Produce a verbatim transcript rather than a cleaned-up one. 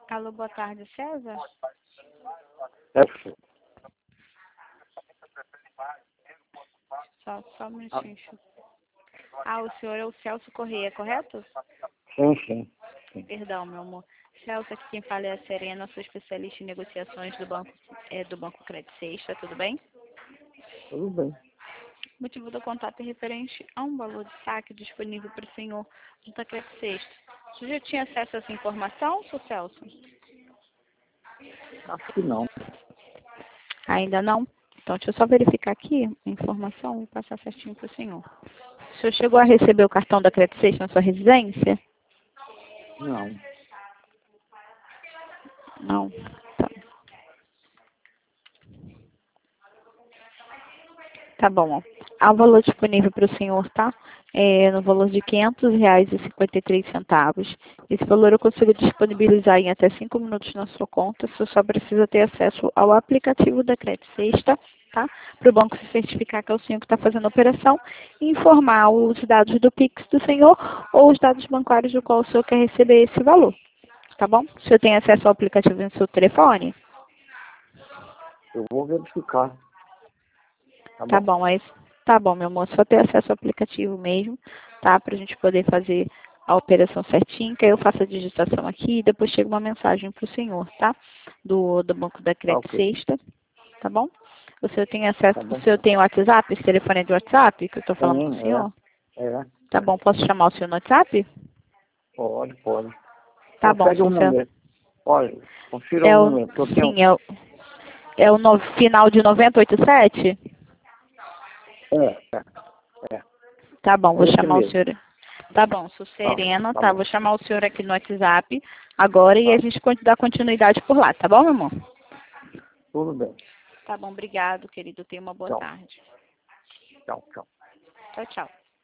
Alô, boa tarde, César? É, Só, só um minutinho. Ah, o senhor é o Celso Correia, correto? sim, sim, sim. Perdão, meu amor. Celso, aqui quem fala é a Serena, sou especialista em negociações do Banco, é, do Banco Credit Sexta, tudo bem? Tudo bem. O motivo do contato é referente a um valor de saque disponível para o senhor do Credit Sexta. O senhor já tinha acesso a essa informação, seu Celso? Acho que não. Ainda não? Então, deixa eu só verificar aqui a informação e passar certinho para o senhor. O senhor chegou a receber o cartão da Credit Sexta na sua residência? Não. Não. Tá. Tá bom, ó. Há um valor disponível para o senhor, tá? É no valor de quinhentos reais e cinquenta e três centavos. Esse valor eu consigo disponibilizar em até cinco minutos na sua conta. Você só precisa ter acesso ao aplicativo da Credit Sexta, tá? Para o banco se certificar que é o senhor que está fazendo a operação e informar os dados do Pix do senhor ou os dados bancários do qual o senhor quer receber esse valor. Tá bom? O senhor tem acesso ao aplicativo no seu telefone? Eu vou verificar. Tá Tá bom? bom, mas tá bom, meu amor, só ter acesso ao aplicativo mesmo, tá? Pra gente poder fazer a operação certinho, que aí eu faço a digitação aqui e depois chega uma mensagem pro senhor, tá? Do, do Banco da Tá Credit ok. Sexta, tá bom? O senhor tem acesso, Tá o bom. senhor tem o WhatsApp, esse telefone é de WhatsApp que eu tô falando com o Tem, senhor? é. É. Tá bom, posso chamar o senhor no WhatsApp? Pode, pode. Tá bom, Confere o seu Celso. número. Olha, confira o É o, número, que eu tenho. sim, é o, é o no, final de noventa e oito sete? É, é, é. Tá bom, vou Esse chamar o mesmo. senhor. Tá bom, sou Tá, Serena, tá tá? bom. Vou chamar o senhor aqui no WhatsApp agora e a Tá. gente dá continuidade por lá, tá bom, meu amor? Tudo bem. Tá bom, obrigado, querido. Tenha uma boa Tchau. tarde. Tchau, tchau. Tchau, tchau.